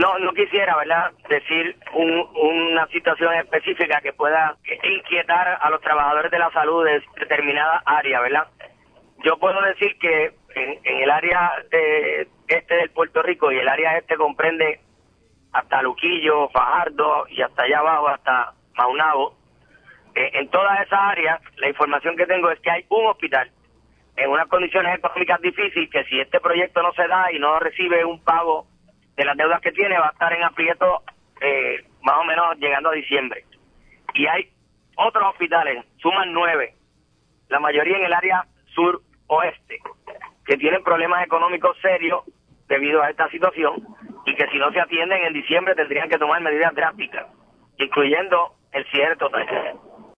no quisiera, ¿verdad?, decir una situación específica que pueda inquietar a los trabajadores de la salud de determinada área, ¿verdad? Yo puedo decir que en el área este del Puerto Rico, y el área este comprende hasta Luquillo, Fajardo y hasta allá abajo, hasta Maunabo, en todas esas áreas la información que tengo es que hay un hospital en unas condiciones económicas difíciles, que si este proyecto no se da y no recibe un pago de las deudas que tiene, va a estar en aprieto más o menos llegando a diciembre. Y hay otros hospitales, suman 9, la mayoría en el área sur-oeste, que tienen problemas económicos serios debido a esta situación, y que si no se atienden en diciembre tendrían que tomar medidas drásticas, incluyendo el cierre total.